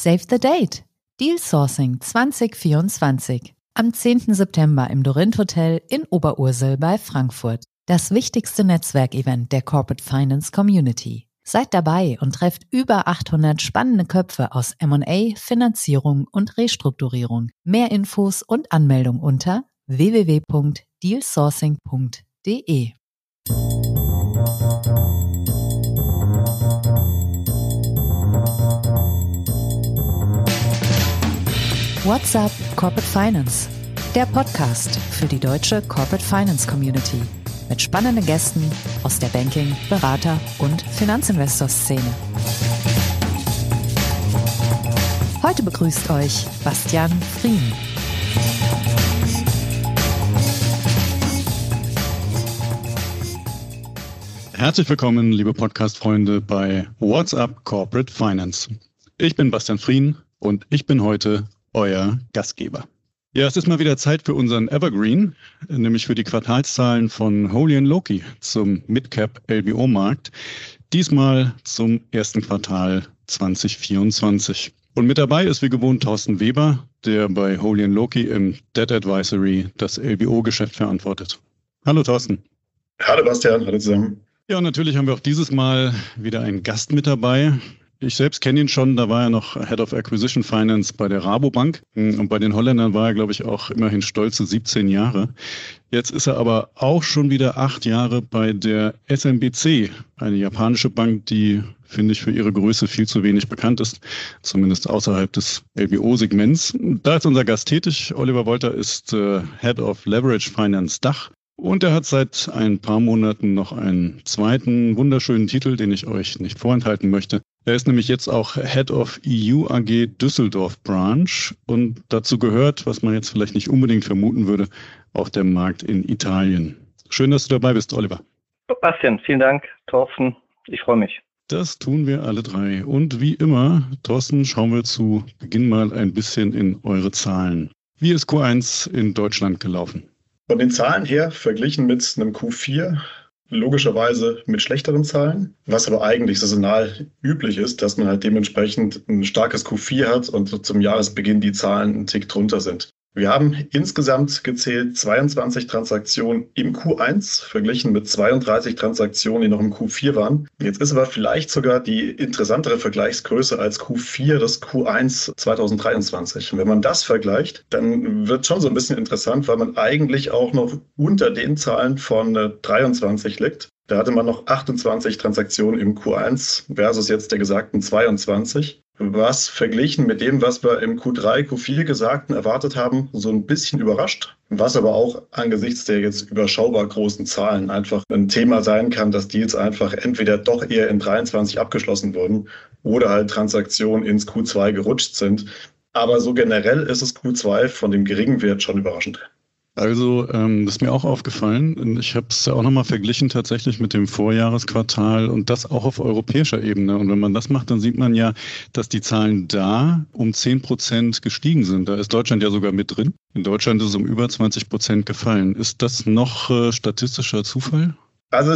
Save the Date! Deal Sourcing 2024. Am 10. September im Dorint Hotel in Oberursel bei Frankfurt. Das wichtigste Netzwerkevent der Corporate Finance Community. Seid dabei und trefft über 800 spannende Köpfe aus M&A, Finanzierung und Restrukturierung. Mehr Infos und Anmeldung unter www.dealsourcing.de. What's up Corporate Finance? Der Podcast für die deutsche Corporate Finance Community mit spannenden Gästen aus der Banking-, Berater- und Finanzinvestor-Szene. Heute begrüßt euch Bastian Frien. Herzlich willkommen, liebe Podcast-Freunde, bei What's up Corporate Finance. Ich bin Bastian Frien und ich bin heute euer Gastgeber. Ja, es ist mal wieder Zeit für unseren Evergreen, nämlich für die Quartalszahlen von Holy & Loki zum Midcap LBO-Markt. Diesmal zum ersten Quartal 2024. Und mit dabei ist wie gewohnt Thorsten Weber, der bei Holy & Loki im Debt Advisory das LBO-Geschäft verantwortet. Hallo Thorsten. Hallo Bastian, hallo zusammen. Ja, und natürlich haben wir auch dieses Mal wieder einen Gast mit dabei. Ich selbst kenne ihn schon, da war er noch Head of Acquisition Finance bei der Rabobank und bei den Holländern war er, glaube ich, auch immerhin stolze 17 Jahre. Jetzt ist er aber auch schon wieder 8 Jahre bei der SMBC, eine japanische Bank, die, finde ich, für ihre Größe viel zu wenig bekannt ist, zumindest außerhalb des LBO-Segments. Da ist unser Gast tätig. Oliver Wolter ist Head of Leverage Finance Dach. Und er hat seit ein paar Monaten noch einen zweiten wunderschönen Titel, den ich euch nicht vorenthalten möchte. Er ist nämlich jetzt auch Head of EU AG Düsseldorf Branch und dazu gehört, was man jetzt vielleicht nicht unbedingt vermuten würde, auch der Markt in Italien. Schön, dass du dabei bist, Oliver. Bastian, vielen Dank. Thorsten, ich freue mich. Das tun wir alle drei. Und wie immer, Thorsten, schauen wir zu Beginn mal ein bisschen in eure Zahlen. Wie ist Q1 in Deutschland gelaufen? Von den Zahlen her, verglichen mit einem Q4, logischerweise mit schlechteren Zahlen, was aber eigentlich saisonal üblich ist, dass man halt dementsprechend ein starkes Q4 hat und zum Jahresbeginn die Zahlen einen Tick drunter sind. Wir haben insgesamt gezählt 22 Transaktionen im Q1, verglichen mit 32 Transaktionen, die noch im Q4 waren. Jetzt ist aber vielleicht sogar die interessantere Vergleichsgröße als Q4 das Q1 2023. Und wenn man das vergleicht, dann wird schon so ein bisschen interessant, weil man eigentlich auch noch unter den Zahlen von 23 liegt. Da hatte man noch 28 Transaktionen im Q1 versus jetzt der gesagten 22. Was verglichen mit dem, was wir im Q3, Q4 Gesagten erwartet haben, so ein bisschen überrascht. Was aber auch angesichts der jetzt überschaubar großen Zahlen einfach ein Thema sein kann, dass Deals einfach entweder doch eher in 23 abgeschlossen wurden oder halt Transaktionen ins Q2 gerutscht sind. Aber so generell ist es Q2 von dem geringen Wert schon überraschend. Also, das ist mir auch aufgefallen. Ich habe es ja auch nochmal verglichen tatsächlich mit dem Vorjahresquartal und das auch auf europäischer Ebene. Und wenn man das macht, dann sieht man ja, dass die Zahlen da um 10% gestiegen sind. Da ist Deutschland ja sogar mit drin. In Deutschland ist es um über 20% gefallen. Ist das noch statistischer Zufall? Also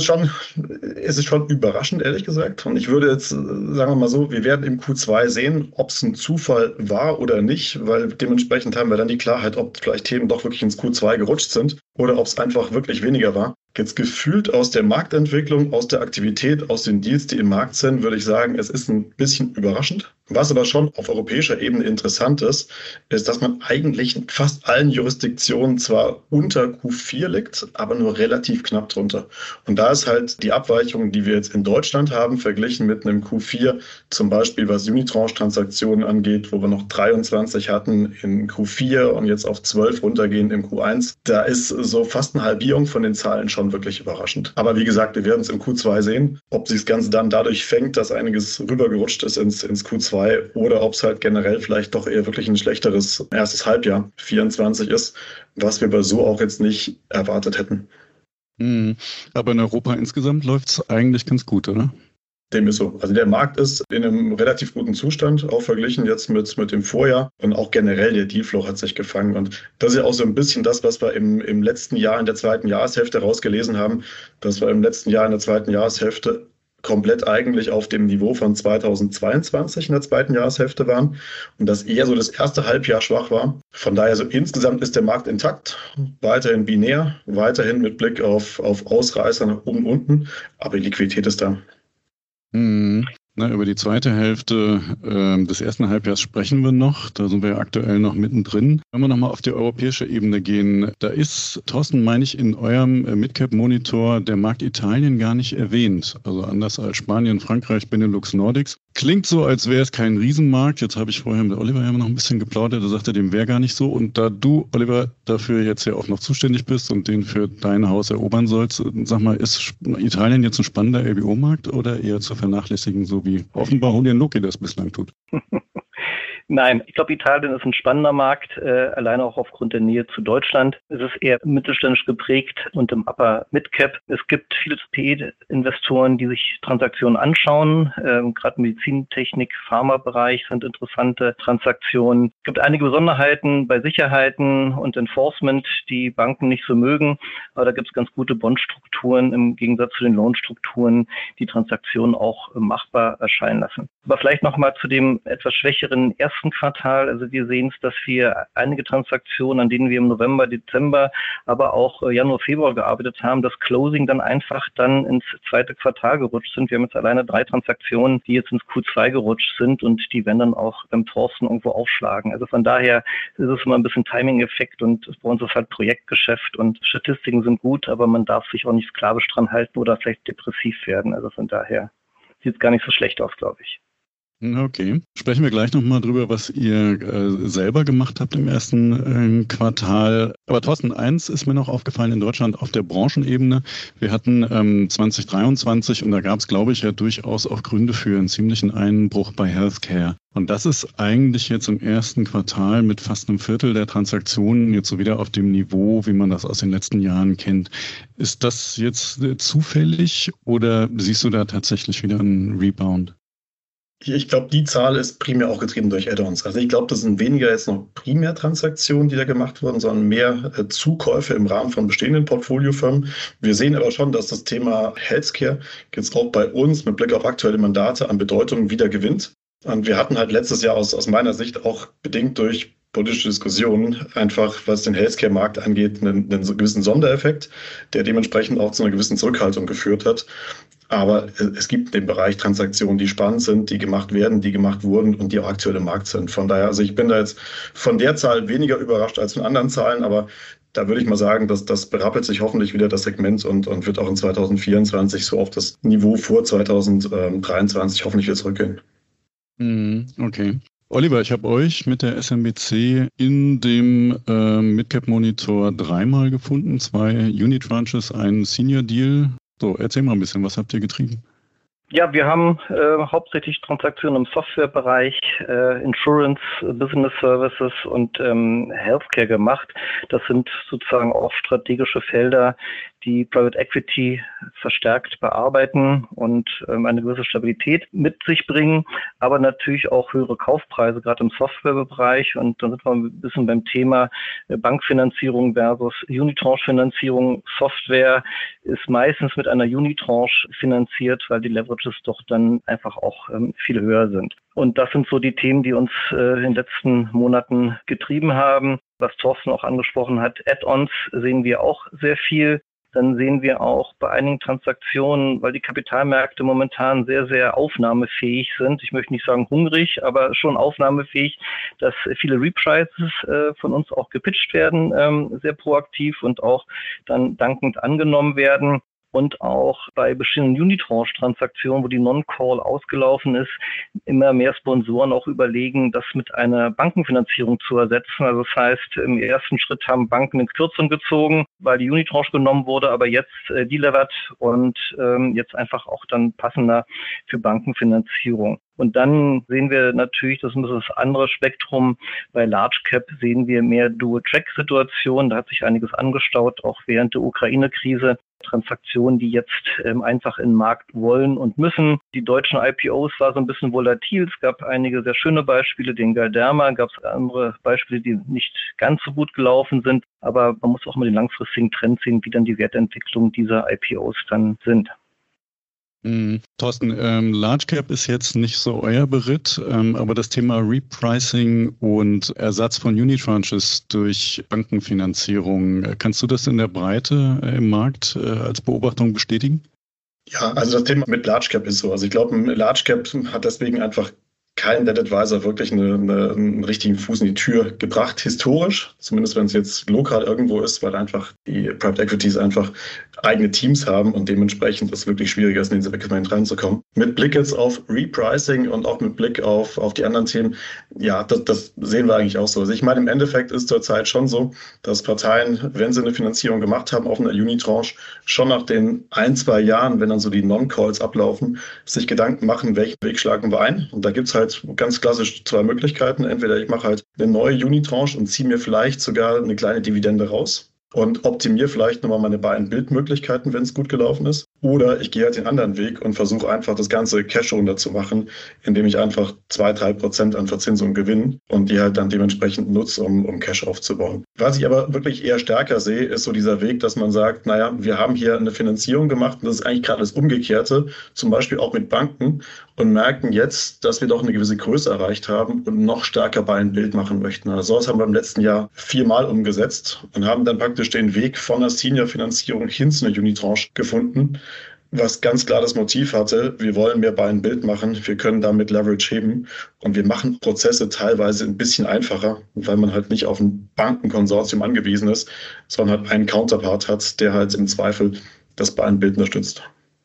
es ist schon überraschend, ehrlich gesagt. Und ich würde jetzt, sagen wir mal so, wir werden im Q2 sehen, ob es ein Zufall war oder nicht, weil dementsprechend haben wir dann die Klarheit, ob vielleicht Themen doch wirklich ins Q2 gerutscht sind oder ob es einfach wirklich weniger war. Jetzt gefühlt aus der Marktentwicklung, aus der Aktivität, aus den Deals, die im Markt sind, würde ich sagen, es ist ein bisschen überraschend. Was aber schon auf europäischer Ebene interessant ist, ist, dass man eigentlich in fast allen Jurisdiktionen zwar unter Q4 liegt, aber nur relativ knapp drunter. Und da ist halt die Abweichung, die wir jetzt in Deutschland haben, verglichen mit einem Q4, zum Beispiel was Unitranche-Transaktionen angeht, wo wir noch 23 hatten in Q4 und jetzt auf 12 runtergehen im Q1. Da ist so fast eine Halbierung von den Zahlen schon wirklich überraschend. Aber wie gesagt, wir werden es im Q2 sehen, ob sich das Ganze dann dadurch fängt, dass einiges rübergerutscht ist ins Q2 oder ob es halt generell vielleicht doch eher wirklich ein schlechteres erstes Halbjahr 24 ist, was wir aber so auch jetzt nicht erwartet hätten. Aber in Europa insgesamt läuft es eigentlich ganz gut, oder? Dem ist so. Also der Markt ist in einem relativ guten Zustand, auch verglichen jetzt mit dem Vorjahr. Und auch generell der Dealflow hat sich gefangen. Und das ist ja auch so ein bisschen das, was wir im letzten Jahr in der zweiten Jahreshälfte rausgelesen haben, dass wir im letzten Jahr in der zweiten Jahreshälfte komplett eigentlich auf dem Niveau von 2022 in der zweiten Jahreshälfte waren und dass eher so das erste Halbjahr schwach war. Von daher so insgesamt ist der Markt intakt, weiterhin binär, weiterhin mit Blick auf Ausreißer nach oben und unten, aber die Liquidität ist da. Über die zweite Hälfte des ersten Halbjahres sprechen wir noch. Da sind wir ja aktuell noch mittendrin. Wenn wir nochmal auf die europäische Ebene gehen, da ist, Thorsten, meine ich, in eurem Midcap-Monitor der Markt Italien gar nicht erwähnt. Also anders als Spanien, Frankreich, Benelux, Nordics. Klingt so, als wäre es kein Riesenmarkt. Jetzt habe ich vorher mit Oliver ja noch ein bisschen geplaudert. Da sagte, dem wäre gar nicht so. Und da du, Oliver, dafür jetzt ja auch noch zuständig bist und den für dein Haus erobern sollst, sag mal, ist Italien jetzt ein spannender LBO-Markt oder eher zu vernachlässigen, so wie offenbar Julian Lucky das bislang tut? Nein, ich glaube, Italien ist ein spannender Markt, alleine auch aufgrund der Nähe zu Deutschland. Es ist eher mittelständisch geprägt und im Upper Midcap. Es gibt viele PE-Investoren, die sich Transaktionen anschauen. Gerade Medizintechnik, Pharmabereich sind interessante Transaktionen. Es gibt einige Besonderheiten bei Sicherheiten und Enforcement, die Banken nicht so mögen. Aber da gibt es ganz gute Bondstrukturen im Gegensatz zu den Lohnstrukturen, die Transaktionen auch machbar erscheinen lassen. Aber vielleicht nochmal zu dem etwas schwächeren ersten Quartal. Also wir sehen es, dass wir einige Transaktionen, an denen wir im November, Dezember, aber auch Januar, Februar gearbeitet haben, das Closing dann einfach dann ins zweite Quartal gerutscht sind. Wir haben jetzt alleine 3 Transaktionen, die jetzt ins Q2 gerutscht sind und die werden dann auch beim Thorsten irgendwo aufschlagen. Also von daher ist es immer ein bisschen Timing-Effekt und bei uns ist halt Projektgeschäft und Statistiken sind gut, aber man darf sich auch nicht sklavisch dran halten oder vielleicht depressiv werden. Also von daher sieht es gar nicht so schlecht aus, glaube ich. Okay. Sprechen wir gleich nochmal drüber, was ihr selber gemacht habt im ersten Quartal. Aber Thorsten, eins ist mir noch aufgefallen in Deutschland auf der Branchenebene. Wir hatten 2023 und da gab es, glaube ich, ja durchaus auch Gründe für einen ziemlichen Einbruch bei Healthcare. Und das ist eigentlich jetzt im ersten Quartal mit fast einem Viertel der Transaktionen jetzt so wieder auf dem Niveau, wie man das aus den letzten Jahren kennt. Ist das jetzt zufällig oder siehst du da tatsächlich wieder einen Rebound? Ich glaube, die Zahl ist primär auch getrieben durch Add-ons. Also ich glaube, das sind weniger jetzt noch Primärtransaktionen, die da gemacht wurden, sondern mehr Zukäufe im Rahmen von bestehenden Portfoliofirmen. Wir sehen aber schon, dass das Thema Healthcare jetzt auch bei uns mit Blick auf aktuelle Mandate an Bedeutung wieder gewinnt. Und wir hatten halt letztes Jahr aus meiner Sicht auch bedingt durch politische Diskussionen einfach, was den Healthcare-Markt angeht, einen gewissen Sondereffekt, der dementsprechend auch zu einer gewissen Zurückhaltung geführt hat. Aber es gibt den Bereich Transaktionen, die spannend sind, die gemacht werden, die gemacht wurden und die auch aktuell im Markt sind. Von daher, also ich bin da jetzt von der Zahl weniger überrascht als von anderen Zahlen, aber da würde ich mal sagen, dass das berappelt sich hoffentlich wieder das Segment und wird auch in 2024 so auf das Niveau vor 2023 hoffentlich wieder zurückgehen. Okay. Oliver, ich habe euch mit der SMBC in dem Midcap-Monitor 3-mal gefunden, 2 Unitranches, ein Senior-Deal. So, erzähl mal ein bisschen, was habt ihr getrieben? Ja, wir haben hauptsächlich Transaktionen im Softwarebereich, Insurance, Business Services und Healthcare gemacht. Das sind sozusagen auch strategische Felder, die Private Equity verstärkt bearbeiten und eine gewisse Stabilität mit sich bringen, aber natürlich auch höhere Kaufpreise, gerade im Softwarebereich. Und dann sind wir ein bisschen beim Thema Bankfinanzierung versus Unitranche-Finanzierung. Software ist meistens mit einer Unitranche finanziert, weil die Leverages doch dann einfach auch viel höher sind. Und das sind so die Themen, die uns in den letzten Monaten getrieben haben. Was Thorsten auch angesprochen hat, Add-ons sehen wir auch sehr viel. Dann sehen wir auch bei einigen Transaktionen, weil die Kapitalmärkte momentan sehr, sehr aufnahmefähig sind. Ich möchte nicht sagen hungrig, aber schon aufnahmefähig, dass viele Reprices von uns auch gepitcht werden, sehr proaktiv und auch dann dankend angenommen werden. Und auch bei bestimmten Unitranche-Transaktionen, wo die Non-Call ausgelaufen ist, immer mehr Sponsoren auch überlegen, das mit einer Bankenfinanzierung zu ersetzen. Also das heißt, im ersten Schritt haben Banken in Kürzung gezogen, weil die Unitranche genommen wurde, aber jetzt delevert und jetzt einfach auch dann passender für Bankenfinanzierung. Und dann sehen wir natürlich, das ist das andere Spektrum, bei Large Cap sehen wir mehr Dual-Track-Situationen. Da hat sich einiges angestaut, auch während der Ukraine-Krise. Transaktionen, die jetzt einfach in den Markt wollen und müssen. Die deutschen IPOs war so ein bisschen volatil. Es gab einige sehr schöne Beispiele, den Galderma, gab es andere Beispiele, die nicht ganz so gut gelaufen sind. Aber man muss auch mal den langfristigen Trend sehen, wie dann die Wertentwicklung dieser IPOs dann sind. Thorsten, Large Cap ist jetzt nicht so euer Beritt, aber das Thema Repricing und Ersatz von Unitranches durch Bankenfinanzierung, kannst du das in der Breite im Markt als Beobachtung bestätigen? Ja, also das Thema mit Large Cap ist so. Also ich glaube, ein Large Cap hat deswegen einfach kein Debt Advisor wirklich einen richtigen Fuß in die Tür gebracht, historisch, zumindest wenn es jetzt lokal irgendwo ist, weil einfach die Private Equities einfach eigene Teams haben und dementsprechend es wirklich schwieriger ist, in den Segment reinzukommen. Mit Blick jetzt auf Repricing und auch mit Blick auf die anderen Themen, ja, das sehen wir eigentlich auch so. Also ich meine, im Endeffekt ist zurzeit schon so, dass Parteien, wenn sie eine Finanzierung gemacht haben auf einer Unitranche, schon nach den 1-2 Jahren, wenn dann so die Non-Calls ablaufen, sich Gedanken machen, welchen Weg schlagen wir ein. Und da gibt es halt ganz klassisch 2 Möglichkeiten. Entweder ich mache halt eine neue Unitranche und ziehe mir vielleicht sogar eine kleine Dividende raus und optimiere vielleicht nochmal meine Buy-and-Build-Möglichkeiten, wenn es gut gelaufen ist. Oder ich gehe halt den anderen Weg und versuche einfach das ganze Cash runter zu machen, indem ich einfach 2-3% an Verzinsung gewinne und die halt dann dementsprechend nutze, um Cash aufzubauen. Was ich aber wirklich eher stärker sehe, ist so dieser Weg, dass man sagt, naja, wir haben hier eine Finanzierung gemacht und das ist eigentlich gerade das Umgekehrte, zum Beispiel auch mit Banken und merken jetzt, dass wir doch eine gewisse Größe erreicht haben und noch stärker Buy-and-Build machen möchten. Also das haben wir im letzten Jahr 4-mal umgesetzt und haben dann praktisch den Weg von der Senior-Finanzierung hin zu einer Unitranche gefunden, was ganz klar das Motiv hatte, wir wollen mehr Buy-and-Build machen, wir können damit Leverage heben und wir machen Prozesse teilweise ein bisschen einfacher, weil man halt nicht auf ein Bankenkonsortium angewiesen ist, sondern halt einen Counterpart hat, der halt im Zweifel das Buy-and-Build unterstützt.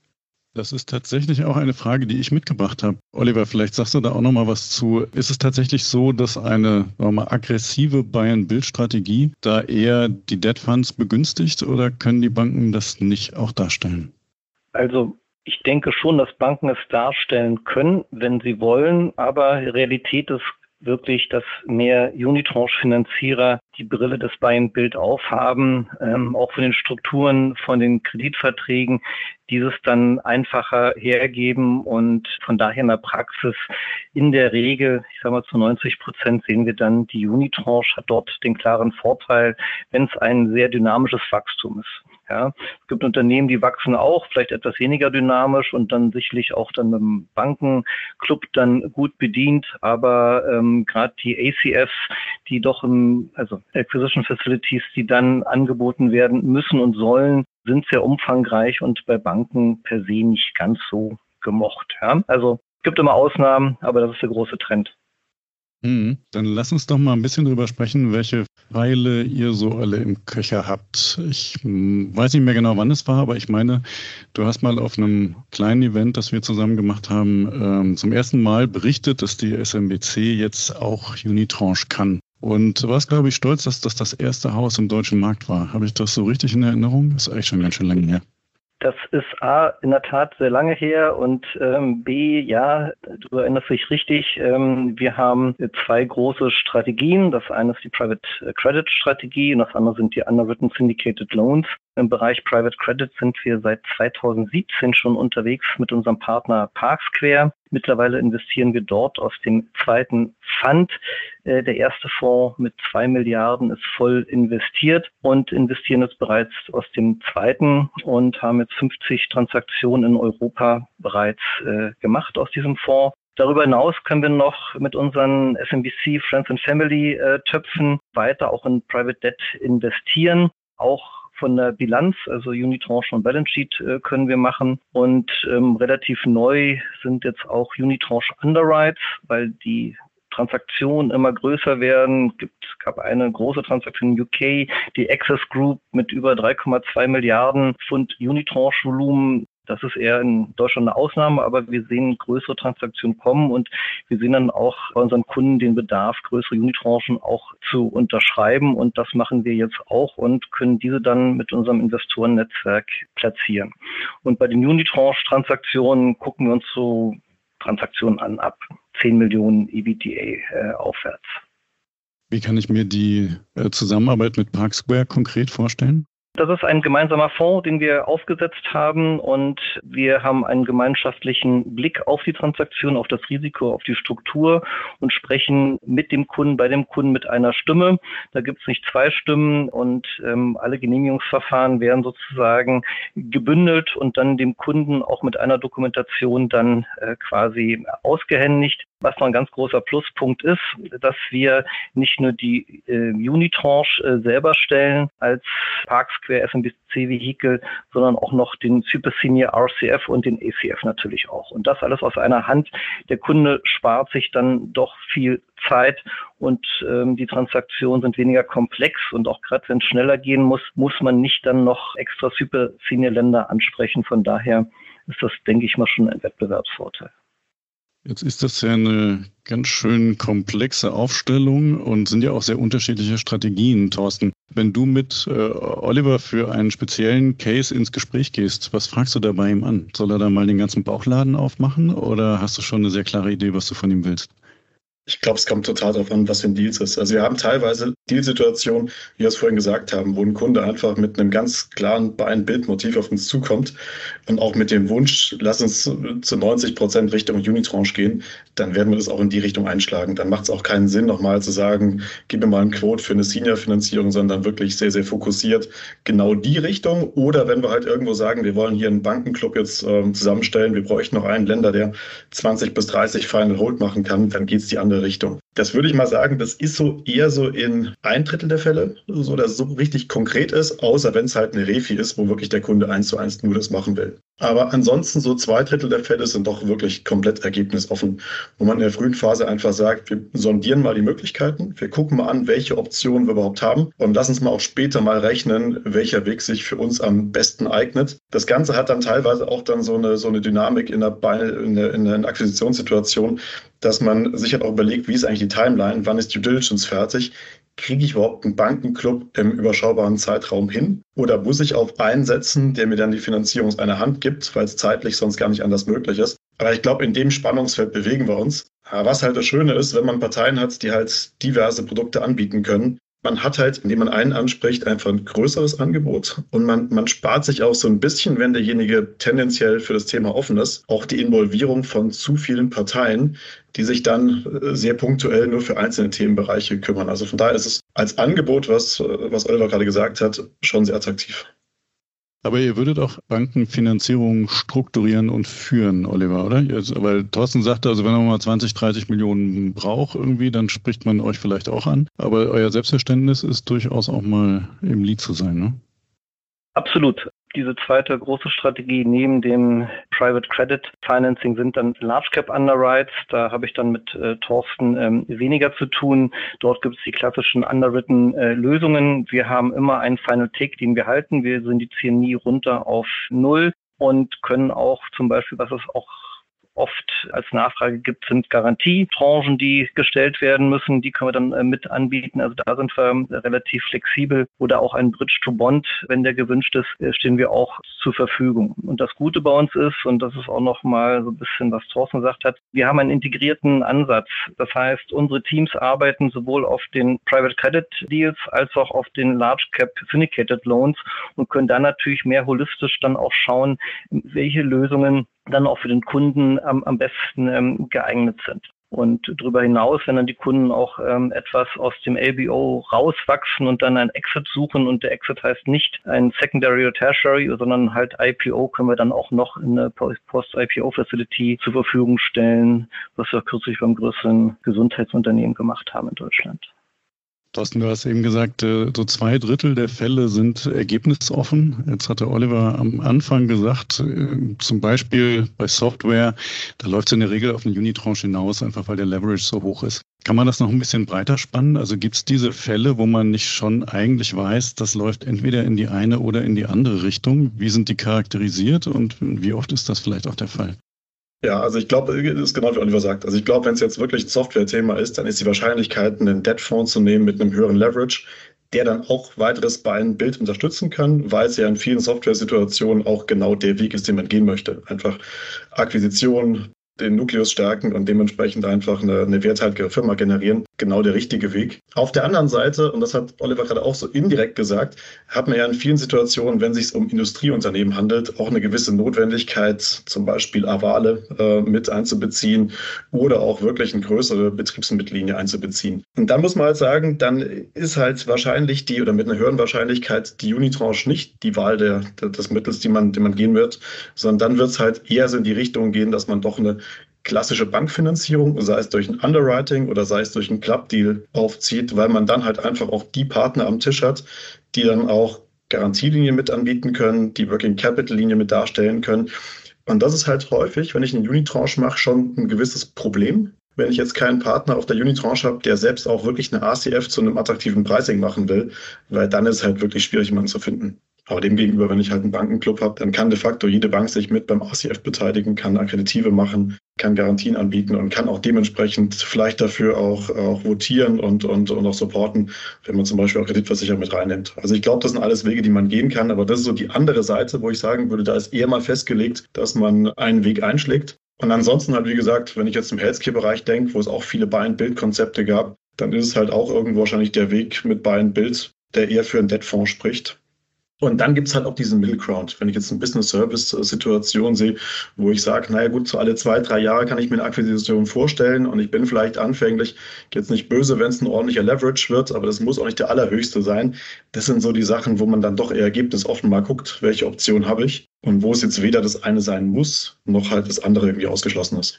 Das ist tatsächlich auch eine Frage, die ich mitgebracht habe. Oliver, vielleicht sagst du da auch noch mal was zu. Ist es tatsächlich so, dass eine, sagen wir mal, aggressive Buy-and-Build-Strategie da eher die Debt Funds begünstigt oder können die Banken das nicht auch darstellen? Also ich denke schon, dass Banken es darstellen können, wenn sie wollen, aber Realität ist wirklich, dass mehr Unitranche-Finanzierer die Brille des Buy-and-Build aufhaben, auch von den Strukturen, von den Kreditverträgen, dieses dann einfacher hergeben und von daher in der Praxis in der Regel, ich sage mal zu 90% sehen wir dann, die Unitranche hat dort den klaren Vorteil, wenn es ein sehr dynamisches Wachstum ist. Ja, es gibt Unternehmen, die wachsen auch, vielleicht etwas weniger dynamisch und dann sicherlich auch dann mit dem Bankenclub dann gut bedient, aber gerade die ACFs, die doch also Acquisition Facilities, die dann angeboten werden müssen und sollen, sind sehr umfangreich und bei Banken per se nicht ganz so gemocht. Ja, also es gibt immer Ausnahmen, aber das ist der große Trend. Dann lass uns doch mal ein bisschen drüber sprechen, welche Pfeile ihr so alle im Köcher habt. Ich weiß nicht mehr genau, wann es war, aber ich meine, du hast mal auf einem kleinen Event, das wir zusammen gemacht haben, zum ersten Mal berichtet, dass die SMBC jetzt auch Unitranche kann. Und du warst, glaube ich, stolz, dass das das erste Haus im deutschen Markt war. Habe ich das so richtig in Erinnerung? Das ist eigentlich schon ganz schön lange her. Das ist A, in der Tat sehr lange her und B, ja, du erinnerst dich richtig, wir haben 2 große Strategien. Das eine ist die Private Credit Strategie und das andere sind die Underwritten Syndicated Loans. Im Bereich Private Credit sind wir seit 2017 schon unterwegs mit unserem Partner Park Square. Mittlerweile investieren wir dort aus dem 2. Fund. Der erste Fonds mit 2 Milliarden ist voll investiert und investieren jetzt bereits aus dem 2. und haben jetzt 50 Transaktionen in Europa bereits gemacht aus diesem Fonds. Darüber hinaus können wir noch mit unseren SMBC Friends and Family Töpfen weiter auch in Private Debt investieren. Auch von der Bilanz, also Unitranche und Balance Sheet können wir machen. Und relativ neu sind jetzt auch Unitranche Underwrites, weil die Transaktionen immer größer werden. Gab eine große Transaktion in UK, die Access Group mit über 3,2 Milliarden Pfund Unitranche-Volumen. Das ist eher in Deutschland eine Ausnahme, aber wir sehen größere Transaktionen kommen und wir sehen dann auch bei unseren Kunden den Bedarf, größere Unitranchen auch zu unterschreiben und das machen wir jetzt auch und können diese dann mit unserem Investorennetzwerk platzieren. Und bei den Unitranche-Transaktionen gucken wir uns so Transaktionen an, ab 10 Millionen EBITDA aufwärts. Wie kann ich mir die Zusammenarbeit mit Park Square konkret vorstellen? Das ist ein gemeinsamer Fonds, den wir aufgesetzt haben, und wir haben einen gemeinschaftlichen Blick auf die Transaktion, auf das Risiko, auf die Struktur und sprechen mit dem Kunden, bei dem Kunden mit einer Stimme. Da gibt es nicht zwei Stimmen, und alle Genehmigungsverfahren werden sozusagen gebündelt und dann dem Kunden auch mit einer Dokumentation dann quasi ausgehändigt. Was noch ein ganz großer Pluspunkt ist, dass wir nicht nur die Unitranche selber stellen als Park Square SMBC-Vehikel, sondern auch noch den Super Senior RCF und den ACF natürlich auch. Und das alles aus einer Hand. Der Kunde spart sich dann doch viel Zeit, und die Transaktionen sind weniger komplex, und auch gerade wenn es schneller gehen muss, muss man nicht dann noch extra Super Senior Länder ansprechen. Von daher ist das, denke ich mal, schon ein Wettbewerbsvorteil. Jetzt ist das ja eine ganz schön komplexe Aufstellung und sind ja auch sehr unterschiedliche Strategien, Thorsten. Wenn du mit Oliver für einen speziellen Case ins Gespräch gehst, was fragst du da bei ihm an? Soll er da mal den ganzen Bauchladen aufmachen, oder hast du schon eine sehr klare Idee, was du von ihm willst? Ich glaube, es kommt total darauf an, was für ein Deal es ist. Also wir haben teilweise Dealsituationen, wie wir es vorhin gesagt haben, wo ein Kunde einfach mit einem ganz klaren Buy-and-Build-Motiv auf uns zukommt und auch mit dem Wunsch, lass uns zu 90% Richtung Unitranche gehen, dann werden wir das auch in die Richtung einschlagen. Dann macht es auch keinen Sinn, nochmal zu sagen, gib mir mal einen Quote für eine Senior-Finanzierung, sondern wirklich sehr, sehr fokussiert genau die Richtung. Oder wenn wir halt irgendwo sagen, wir wollen hier einen Bankenclub jetzt zusammenstellen, wir bräuchten noch einen Länder, der 20 bis 30 Final Hold machen kann, dann geht es die andere Richtung. Das würde ich mal sagen, das ist so eher so in 1/3 der Fälle, so dass es so richtig konkret ist, außer wenn es halt eine Refi ist, wo wirklich der Kunde 1:1 nur das machen will. Aber ansonsten so 2/3 der Fälle sind doch wirklich komplett ergebnisoffen, wo man in der frühen Phase einfach sagt, wir sondieren mal die Möglichkeiten, wir gucken mal an, welche Optionen wir überhaupt haben, und lass uns mal auch später mal rechnen, welcher Weg sich für uns am besten eignet. Das Ganze hat dann teilweise auch dann so eine Dynamik in der Akquisitionssituation, dass man sich halt auch überlegt, wie ist eigentlich die Timeline, wann ist Due Diligence fertig, kriege ich überhaupt einen Bankenclub im überschaubaren Zeitraum hin, oder muss ich auf einen setzen, der mir dann die Finanzierung aus einer Hand gibt, weil es zeitlich sonst gar nicht anders möglich ist. Aber ich glaube, in dem Spannungsfeld bewegen wir uns. Aber was halt das Schöne ist, wenn man Parteien hat, die halt diverse Produkte anbieten können, man hat halt, indem man einen anspricht, einfach ein größeres Angebot, und man spart sich auch so ein bisschen, wenn derjenige tendenziell für das Thema offen ist, auch die Involvierung von zu vielen Parteien, die sich dann sehr punktuell nur für einzelne Themenbereiche kümmern. Also von daher ist es als Angebot, was Oliver gerade gesagt hat, schon sehr attraktiv. Aber ihr würdet auch Bankenfinanzierung strukturieren und führen, Oliver, oder? Weil Thorsten sagte, also wenn man mal 20, 30 Millionen braucht irgendwie, dann spricht man euch vielleicht auch an. Aber euer Selbstverständnis ist durchaus auch mal im Lead zu sein, ne? Absolut. Diese zweite große Strategie neben dem Private Credit Financing sind dann Large Cap Underwrites. Da habe ich dann mit Thorsten weniger zu tun. Dort gibt es die klassischen underwritten Lösungen. Wir haben immer einen Final Take, den wir halten. Wir syndizieren nie runter auf 0 und können auch zum Beispiel, was es auch oft als Nachfrage gibt, sind Garantietranchen, die gestellt werden müssen. Die können wir dann mit anbieten. Also da sind wir relativ flexibel. Oder auch ein Bridge to Bond, wenn der gewünscht ist, stehen wir auch zur Verfügung. Und das Gute bei uns ist, und das ist auch nochmal so ein bisschen, was Thorsten gesagt hat, wir haben einen integrierten Ansatz. Das heißt, unsere Teams arbeiten sowohl auf den Private Credit Deals als auch auf den Large Cap Syndicated Loans und können dann natürlich mehr holistisch dann auch schauen, welche Lösungen dann auch für den Kunden am besten geeignet sind. Und darüber hinaus, wenn dann die Kunden auch etwas aus dem LBO rauswachsen und dann ein Exit suchen, und der Exit heißt nicht ein Secondary oder Tertiary, sondern halt IPO, können wir dann auch noch eine Post-IPO-Facility zur Verfügung stellen, was wir kürzlich beim größeren Gesundheitsunternehmen gemacht haben in Deutschland. Thorsten, du hast eben gesagt, so 2/3 der Fälle sind ergebnisoffen. Jetzt hatte Oliver am Anfang gesagt, zum Beispiel bei Software, da läuft es in der Regel auf eine Unitranche hinaus, einfach weil der Leverage so hoch ist. Kann man das noch ein bisschen breiter spannen? Also gibt es diese Fälle, wo man nicht schon eigentlich weiß, das läuft entweder in die eine oder in die andere Richtung? Wie sind die charakterisiert und wie oft ist das vielleicht auch der Fall? Ja, also ich glaube, das ist genau wie Oliver sagt. Also ich glaube, wenn es jetzt wirklich ein Software-Thema ist, dann ist die Wahrscheinlichkeit, einen Debt-Fonds zu nehmen mit einem höheren Leverage, der dann auch weiteres Buy-and-Build unterstützen kann, weil es ja in vielen Software-Situationen auch genau der Weg ist, den man gehen möchte. Einfach Akquisition, den Nukleus stärken und dementsprechend einfach eine werthaltige Firma generieren. Genau der richtige Weg. Auf der anderen Seite, und das hat Oliver gerade auch so indirekt gesagt, hat man ja in vielen Situationen, wenn es sich um Industrieunternehmen handelt, auch eine gewisse Notwendigkeit, zum Beispiel Avale mit einzubeziehen oder auch wirklich eine größere Betriebsmittellinie einzubeziehen. Und dann muss man halt sagen, dann ist halt wahrscheinlich oder mit einer höheren Wahrscheinlichkeit die Unitranche nicht die Wahl des Mittels, den man gehen wird, sondern dann wird es halt eher so in die Richtung gehen, dass man doch eine klassische Bankfinanzierung, sei es durch ein Underwriting oder sei es durch einen Club-Deal aufzieht, weil man dann halt einfach auch die Partner am Tisch hat, die dann auch Garantielinien mit anbieten können, die Working Capital-Linie mit darstellen können. Und das ist halt häufig, wenn ich eine Unitranche mache, schon ein gewisses Problem. Wenn ich jetzt keinen Partner auf der Unitranche habe, der selbst auch wirklich eine ACF zu einem attraktiven Pricing machen will, weil dann ist es halt wirklich schwierig, jemanden zu finden. Aber demgegenüber, wenn ich halt einen Bankenclub habe, dann kann de facto jede Bank sich mit beim ACF beteiligen, kann Akkreditive machen, kann Garantien anbieten und kann auch dementsprechend vielleicht dafür auch votieren und auch supporten, wenn man zum Beispiel auch Kreditversicherer mit reinnimmt. Also ich glaube, das sind alles Wege, die man gehen kann, aber das ist so die andere Seite, wo ich sagen würde, da ist eher mal festgelegt, dass man einen Weg einschlägt. Und ansonsten halt, wie gesagt, wenn ich jetzt im Healthcare-Bereich denke, wo es auch viele Buy-and-Build-Konzepte gab, dann ist es halt auch irgendwo wahrscheinlich der Weg mit Buy-and-Build, der eher für einen Debtfonds spricht. Und dann gibt es halt auch diesen Middle Ground. Wenn ich jetzt eine Business-Service-Situation sehe, wo ich sage, naja gut, so alle 2-3 Jahre kann ich mir eine Akquisition vorstellen und ich bin vielleicht anfänglich jetzt nicht böse, wenn es ein ordentlicher Leverage wird, aber das muss auch nicht der allerhöchste sein. Das sind so die Sachen, wo man dann doch eher ergebnisoffen mal guckt, welche Option habe ich und wo es jetzt weder das eine sein muss, noch halt das andere irgendwie ausgeschlossen ist.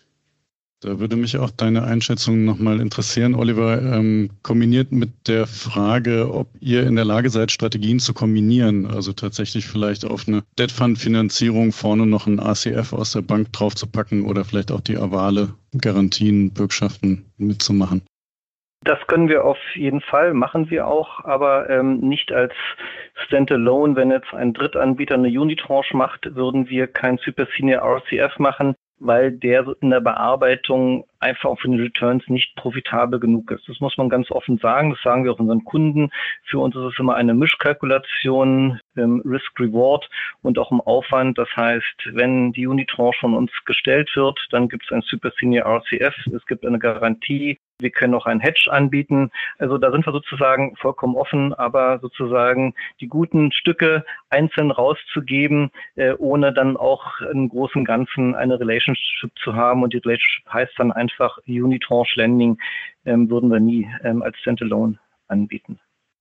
Da würde mich auch deine Einschätzung nochmal interessieren, Oliver, kombiniert mit der Frage, ob ihr in der Lage seid, Strategien zu kombinieren, also tatsächlich vielleicht auf eine Debt-Fund-Finanzierung vorne noch ein ACF aus der Bank draufzupacken oder vielleicht auch die Avale, Garantien, Bürgschaften mitzumachen. Das können wir auf jeden Fall, machen wir auch, aber nicht als Standalone. Wenn jetzt ein Drittanbieter eine Unitranche macht, würden wir kein Super Senior RCF machen, weil der in der Bearbeitung einfach auch für die Returns nicht profitabel genug ist. Das muss man ganz offen sagen. Das sagen wir auch unseren Kunden. Für uns ist es immer eine Mischkalkulation im Risk-Reward und auch im Aufwand. Das heißt, wenn die Unitranche von uns gestellt wird, dann gibt es ein Super Senior RCF. Es gibt eine Garantie. Wir können auch einen Hedge anbieten. Also da sind wir sozusagen vollkommen offen, aber sozusagen die guten Stücke einzeln rauszugeben, ohne dann auch im Großen und Ganzen eine Relationship zu haben. Und die Relationship heißt dann einfach Unitranche Lending, würden wir nie als Standalone anbieten.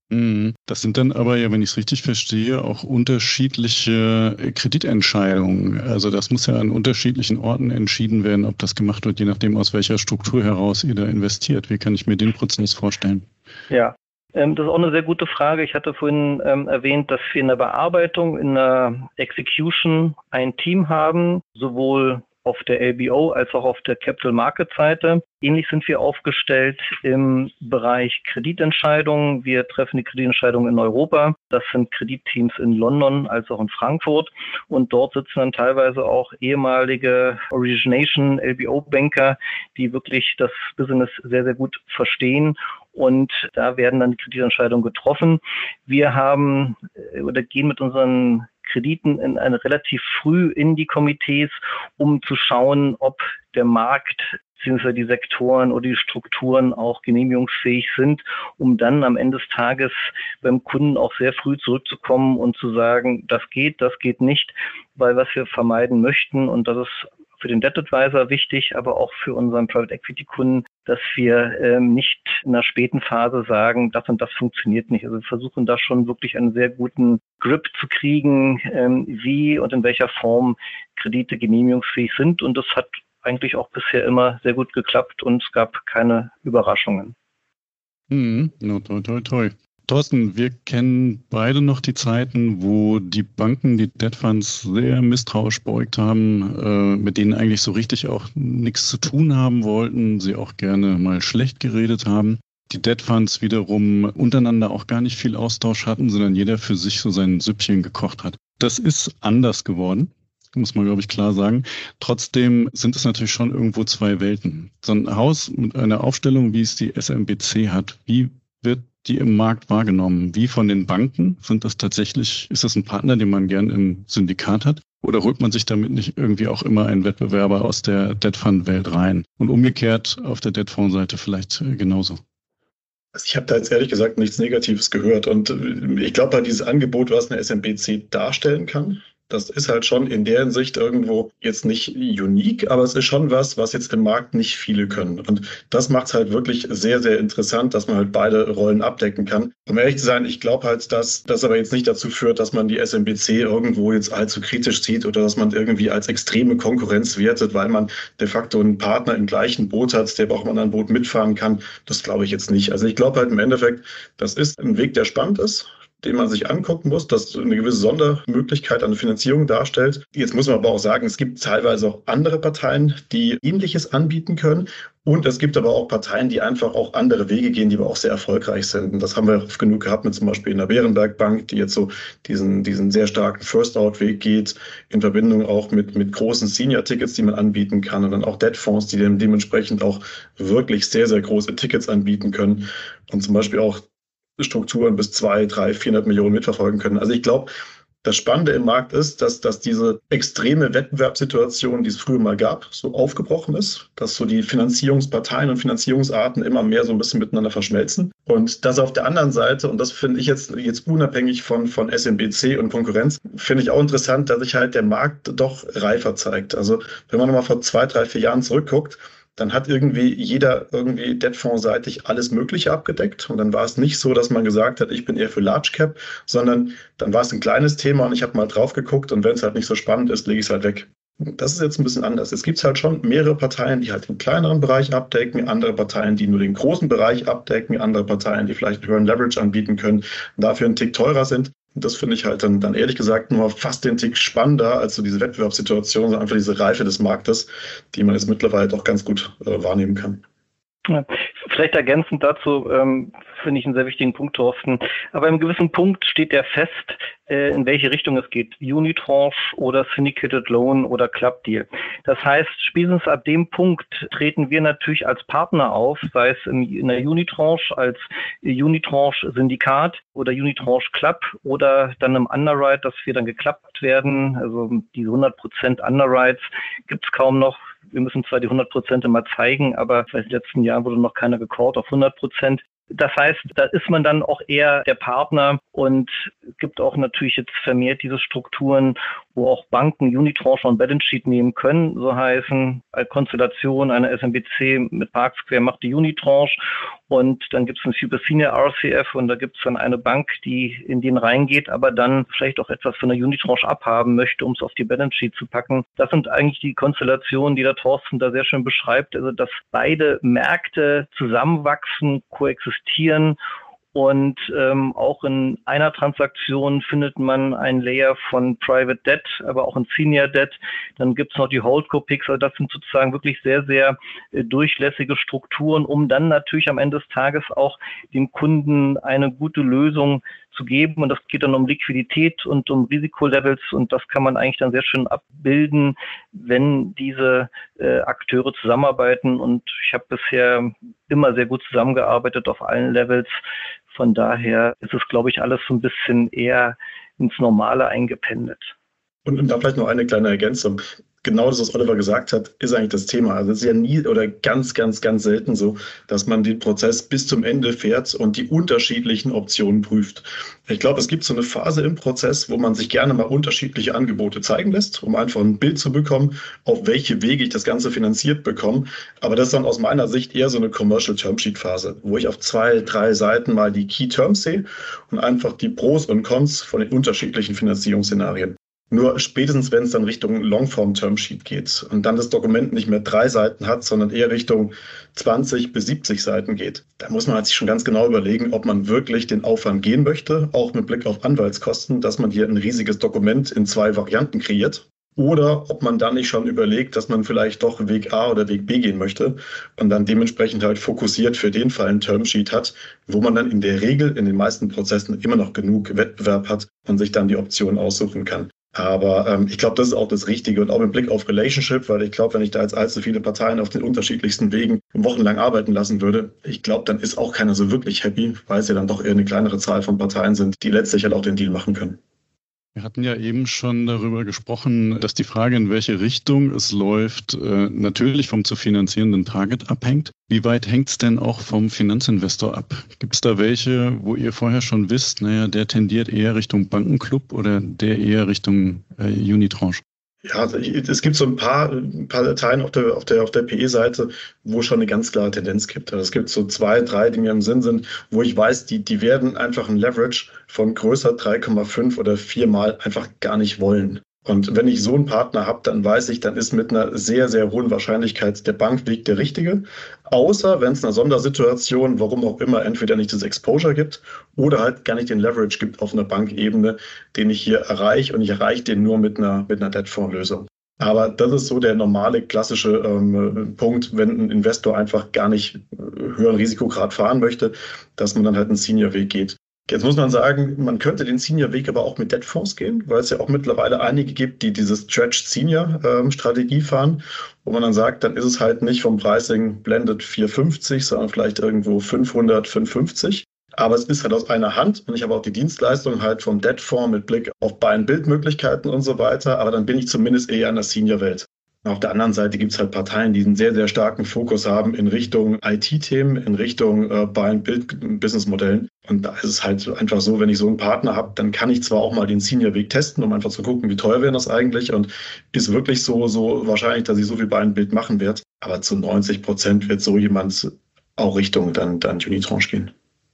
Das sind dann aber ja, wenn ich es richtig verstehe, auch unterschiedliche Kreditentscheidungen. Also das muss ja an unterschiedlichen Orten entschieden werden, ob das gemacht wird, je nachdem, aus welcher Struktur heraus ihr da investiert. Wie kann ich mir den Prozess vorstellen? Ja, das ist auch eine sehr gute Frage. Ich hatte vorhin erwähnt, dass wir in der Bearbeitung, in der Execution ein Team haben, sowohl auf der LBO als auch auf der Capital Market Seite. Ähnlich sind wir aufgestellt im Bereich Kreditentscheidungen. Wir treffen die Kreditentscheidungen in Europa. Das sind Kreditteams in London als auch in Frankfurt. Und dort sitzen dann teilweise auch ehemalige Origination LBO-Banker, die wirklich das Business sehr, sehr gut verstehen. Und da werden dann die Kreditentscheidungen getroffen. Wir gehen mit unseren Krediten relativ früh in die Komitees, um zu schauen, ob der Markt bzw. die Sektoren oder die Strukturen auch genehmigungsfähig sind, um dann am Ende des Tages beim Kunden auch sehr früh zurückzukommen und zu sagen, das geht nicht, weil was wir vermeiden möchten, und das ist für den Debt Advisor wichtig, aber auch für unseren Private Equity Kunden, dass wir nicht in einer späten Phase sagen, das und das funktioniert nicht. Also wir versuchen da schon wirklich einen sehr guten Grip zu kriegen, wie und in welcher Form Kredite genehmigungsfähig sind. Und das hat eigentlich auch bisher immer sehr gut geklappt und es gab keine Überraschungen. No, toi, toi. Thorsten, wir kennen beide noch die Zeiten, wo die Banken die Debt Funds sehr misstrauisch beäugt haben, mit denen eigentlich so richtig auch nichts zu tun haben wollten, sie auch gerne mal schlecht geredet haben. Die Debt Funds wiederum untereinander auch gar nicht viel Austausch hatten, sondern jeder für sich so sein Süppchen gekocht hat. Das ist anders geworden, muss man, glaube ich, klar sagen. Trotzdem sind es natürlich schon irgendwo zwei Welten. So ein Haus mit einer Aufstellung, wie es die SMBC hat, wie wird die im Markt wahrgenommen? Wie von den Banken? Ist das ein Partner, den man gern im Syndikat hat? Oder holt man sich damit nicht irgendwie auch immer einen Wettbewerber aus der Debt-Fund-Welt rein? Und umgekehrt auf der Debt-Fonds-Seite vielleicht genauso. Also ich habe da jetzt ehrlich gesagt nichts Negatives gehört. Und ich glaube, dieses Angebot, was eine SMBC darstellen kann, das ist halt schon in der Hinsicht irgendwo jetzt nicht unique, aber es ist schon was jetzt im Markt nicht viele können. Und das macht es halt wirklich sehr, sehr interessant, dass man halt beide Rollen abdecken kann. Um ehrlich zu sein, ich glaube halt, dass das aber jetzt nicht dazu führt, dass man die SMBC irgendwo jetzt allzu kritisch sieht oder dass man irgendwie als extreme Konkurrenz wertet, weil man de facto einen Partner im gleichen Boot hat, der auch im anderen Boot mitfahren kann. Das glaube ich jetzt nicht. Also ich glaube halt im Endeffekt, das ist ein Weg, der spannend ist, den man sich angucken muss, das eine gewisse Sondermöglichkeit an Finanzierung darstellt. Jetzt muss man aber auch sagen, es gibt teilweise auch andere Parteien, die Ähnliches anbieten können. Und es gibt aber auch Parteien, die einfach auch andere Wege gehen, die aber auch sehr erfolgreich sind. Und das haben wir oft genug gehabt mit zum Beispiel in der Berenberg Bank, die jetzt so diesen sehr starken First-Out-Weg geht, in Verbindung auch mit großen Senior-Tickets, die man anbieten kann. Und dann auch Debt-Fonds, die dementsprechend auch wirklich sehr, sehr große Tickets anbieten können. Und zum Beispiel auch Strukturen bis 200, 300, 400 Millionen mitverfolgen können. Also ich glaube, das Spannende im Markt ist, dass diese extreme Wettbewerbssituation, die es früher mal gab, so aufgebrochen ist, dass so die Finanzierungsparteien und Finanzierungsarten immer mehr so ein bisschen miteinander verschmelzen. Und das auf der anderen Seite, und das finde ich jetzt unabhängig von SMBC und Konkurrenz, finde ich auch interessant, dass sich halt der Markt doch reifer zeigt. Also wenn man nochmal vor 2, 3, 4 Jahren zurückguckt, dann hat jeder Debtfonds-seitig alles Mögliche abgedeckt. Und dann war es nicht so, dass man gesagt hat, ich bin eher für Large Cap, sondern dann war es ein kleines Thema und ich habe mal drauf geguckt und wenn es halt nicht so spannend ist, lege ich es halt weg. Das ist jetzt ein bisschen anders. Es gibt halt schon mehrere Parteien, die halt den kleineren Bereich abdecken, andere Parteien, die nur den großen Bereich abdecken, andere Parteien, die vielleicht über ein Leverage anbieten können, dafür einen Tick teurer sind. Und das finde ich halt dann ehrlich gesagt nur fast den Tick spannender als so diese Wettbewerbssituation, sondern einfach diese Reife des Marktes, die man jetzt mittlerweile doch ganz gut wahrnehmen kann. Ja, vielleicht ergänzend dazu, finde ich einen sehr wichtigen Punkt, Thorsten. Aber im gewissen Punkt steht ja fest, in welche Richtung es geht. Unitranche oder Syndicated Loan oder Club Deal. Das heißt, spätestens ab dem Punkt treten wir natürlich als Partner auf, sei es in der Unitranche als Unitranche Syndikat oder Unitranche Club oder dann im Underwrite, dass wir dann geklappt werden. Also diese 100% Underwrites gibt es kaum noch. Wir müssen zwar die 100% immer zeigen, aber seit den letzten Jahren wurde noch keiner gecallt auf 100%. Das heißt, da ist man dann auch eher der Partner und gibt auch natürlich jetzt vermehrt diese Strukturen, wo auch Banken Unitranche und Balance Sheet nehmen können. So heißen als Konstellation eine SMBC mit Park Square macht die Unitranche und dann gibt es ein Super Senior RCF und da gibt es dann eine Bank, die in den reingeht, aber dann vielleicht auch etwas von der Unitranche abhaben möchte, um es auf die Balance Sheet zu packen. Das sind eigentlich die Konstellationen, die der Thorsten da sehr schön beschreibt, also dass beide Märkte zusammenwachsen, koexistieren. Und auch in einer Transaktion findet man ein Layer von Private Debt, aber auch ein Senior Debt. Dann gibt es noch die Holdco-Picks. Also das sind sozusagen wirklich sehr, sehr durchlässige Strukturen, um dann natürlich am Ende des Tages auch dem Kunden eine gute Lösung zu geben. Und das geht dann um Liquidität und um Risikolevels. Und das kann man eigentlich dann sehr schön abbilden, wenn diese Akteure zusammenarbeiten. Und ich habe bisher immer sehr gut zusammengearbeitet auf allen Levels. Von daher ist es, glaube ich, alles so ein bisschen eher ins Normale eingependelt. Und da vielleicht noch eine kleine Ergänzung. Genau das, was Oliver gesagt hat, ist eigentlich das Thema. Also es ist ja nie oder ganz, ganz, ganz selten so, dass man den Prozess bis zum Ende fährt und die unterschiedlichen Optionen prüft. Ich glaube, es gibt so eine Phase im Prozess, wo man sich gerne mal unterschiedliche Angebote zeigen lässt, um einfach ein Bild zu bekommen, auf welche Wege ich das Ganze finanziert bekomme. Aber das ist dann aus meiner Sicht eher so eine Commercial Term Sheet Phase, wo ich auf 2, 3 Seiten mal die Key Terms sehe und einfach die Pros und Cons von den unterschiedlichen Finanzierungsszenarien. Nur spätestens, wenn es dann Richtung Longform-Termsheet geht und dann das Dokument nicht mehr 3 Seiten hat, sondern eher Richtung 20 bis 70 Seiten geht, da muss man sich schon ganz genau überlegen, ob man wirklich den Aufwand gehen möchte, auch mit Blick auf Anwaltskosten, dass man hier ein riesiges Dokument in 2 Varianten kreiert. Oder ob man dann nicht schon überlegt, dass man vielleicht doch Weg A oder Weg B gehen möchte und dann dementsprechend halt fokussiert für den Fall ein Termsheet hat, wo man dann in der Regel in den meisten Prozessen immer noch genug Wettbewerb hat und sich dann die Option aussuchen kann. Aber ich glaube, das ist auch das Richtige und auch mit Blick auf Relationship, weil ich glaube, wenn ich da jetzt allzu viele Parteien auf den unterschiedlichsten Wegen wochenlang arbeiten lassen würde, ich glaube, dann ist auch keiner so wirklich happy, weil es ja dann doch eher eine kleinere Zahl von Parteien sind, die letztlich halt auch den Deal machen können. Wir hatten ja eben schon darüber gesprochen, dass die Frage, in welche Richtung es läuft, natürlich vom zu finanzierenden Target abhängt. Wie weit hängt es denn auch vom Finanzinvestor ab? Gibt es da welche, wo ihr vorher schon wisst, der tendiert eher Richtung Bankenclub oder der eher Richtung Unitranche? Ja, es gibt so ein paar Dateien auf der PE-Seite, wo schon eine ganz klare Tendenz gibt. Also es gibt so 2, 3, die mir im Sinn sind, wo ich weiß, die werden einfach ein Leverage von größer 3,5 oder 4 Mal einfach gar nicht wollen. Und wenn ich so einen Partner habe, dann weiß ich, dann ist mit einer sehr, sehr hohen Wahrscheinlichkeit der Bankweg der richtige. Außer wenn es eine Sondersituation, warum auch immer, entweder nicht das Exposure gibt oder halt gar nicht den Leverage gibt auf einer Bankebene, den ich hier erreiche. Und ich erreiche den nur mit einer Debt-Fonds-Lösung. Aber das ist so der normale, klassische Punkt, wenn ein Investor einfach gar nicht höheren Risikograd fahren möchte, dass man dann halt einen Senior-Weg geht. Jetzt muss man sagen, man könnte den Senior-Weg aber auch mit Debt-Fonds gehen, weil es ja auch mittlerweile einige gibt, die diese Stretched-Senior-Strategie fahren, wo man dann sagt, dann ist es halt nicht vom Pricing blended 4,50, sondern vielleicht irgendwo 500, 5,50. Aber es ist halt aus einer Hand und ich habe auch die Dienstleistung halt vom Debt-Fonds mit Blick auf Buy-and-Build-Möglichkeiten und so weiter, aber dann bin ich zumindest eher in der Senior-Welt. Auf der anderen Seite gibt es halt Parteien, die einen sehr, sehr starken Fokus haben in Richtung IT-Themen, in Richtung Buy-and-Build-Business-Modellen. Und da ist es halt einfach so, wenn ich so einen Partner habe, dann kann ich zwar auch mal den Senior-Weg testen, um einfach zu gucken, wie teuer wäre das eigentlich und ist wirklich so wahrscheinlich, dass ich so viel Buy-and-Build machen werde. Aber zu 90% wird so jemand auch Richtung dann Unitranche gehen.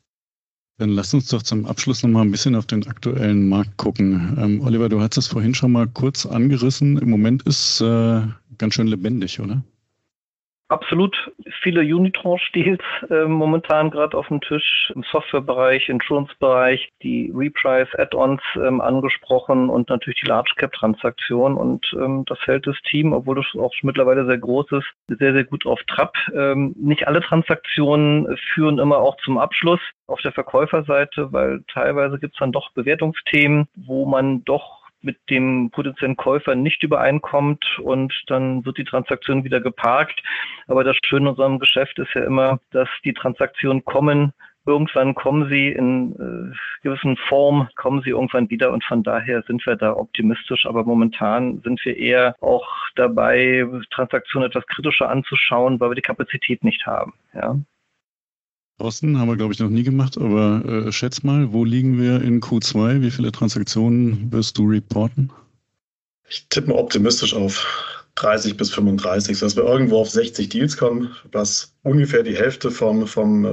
Dann lass uns doch zum Abschluss noch mal ein bisschen auf den aktuellen Markt gucken. Oliver, du hast es vorhin schon mal kurz angerissen. Im Moment ist ganz schön lebendig, oder? Absolut. Viele Unitranche-Deals momentan gerade auf dem Tisch, im Softwarebereich, Insurance-Bereich, die Reprice-Add-ons angesprochen und natürlich die Large-Cap-Transaktion. Und das hält das Team, obwohl das auch mittlerweile sehr groß ist, sehr, sehr gut auf Trab. Nicht alle Transaktionen führen immer auch zum Abschluss auf der Verkäuferseite, weil teilweise gibt es dann doch Bewertungsthemen, wo man doch mit dem potenziellen Käufer nicht übereinkommt und dann wird die Transaktion wieder geparkt. Aber das Schöne in unserem Geschäft ist ja immer, dass die Transaktionen kommen. Irgendwann kommen sie in gewissen Form, kommen sie irgendwann wieder und von daher sind wir da optimistisch. Aber momentan sind wir eher auch dabei, Transaktionen etwas kritischer anzuschauen, weil wir die Kapazität nicht haben. Ja. Thorsten, haben wir, glaube ich, noch nie gemacht, aber schätz mal, wo liegen wir in Q2? Wie viele Transaktionen wirst du reporten? Ich tippe mal optimistisch auf 30 bis 35, sodass wir irgendwo auf 60 Deals kommen, was ungefähr die Hälfte vom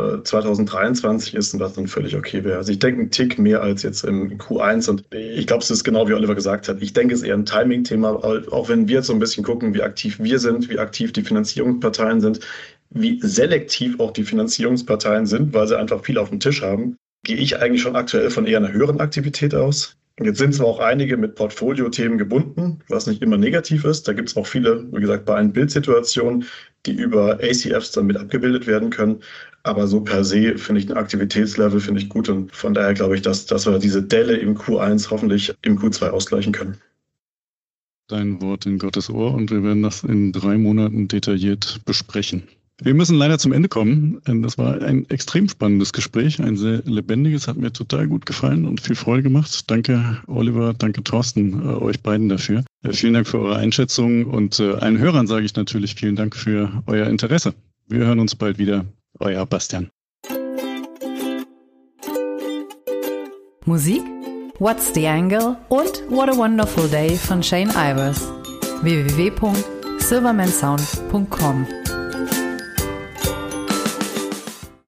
2023 ist und was dann völlig okay wäre. Also ich denke einen Tick mehr als jetzt im Q1 und ich glaube, es ist genau wie Oliver gesagt hat. Ich denke, es ist eher ein Timing-Thema, auch wenn wir jetzt so ein bisschen gucken, wie aktiv wir sind, wie aktiv die Finanzierungsparteien sind, wie selektiv auch die Finanzierungsparteien sind, weil sie einfach viel auf dem Tisch haben, gehe ich eigentlich schon aktuell von eher einer höheren Aktivität aus. Jetzt sind zwar auch einige mit Portfolio-Themen gebunden, was nicht immer negativ ist. Da gibt es auch viele, wie gesagt, Buy-and-Build-Situationen, die über ACFs dann mit abgebildet werden können. Aber so per se finde ich ein Aktivitätslevel finde ich gut und von daher glaube ich, dass wir diese Delle im Q1 hoffentlich im Q2 ausgleichen können. Dein Wort in Gottes Ohr und wir werden das in 3 Monaten detailliert besprechen. Wir müssen leider zum Ende kommen. Das war ein extrem spannendes Gespräch, ein sehr lebendiges, hat mir total gut gefallen und viel Freude gemacht. Danke Oliver, danke Thorsten, euch beiden dafür. Vielen Dank für eure Einschätzung und allen Hörern sage ich natürlich vielen Dank für euer Interesse. Wir hören uns bald wieder. Euer Bastian. Musik? What's the Angle? Und What a Wonderful Day von Shane Ivers. www.silvermansound.com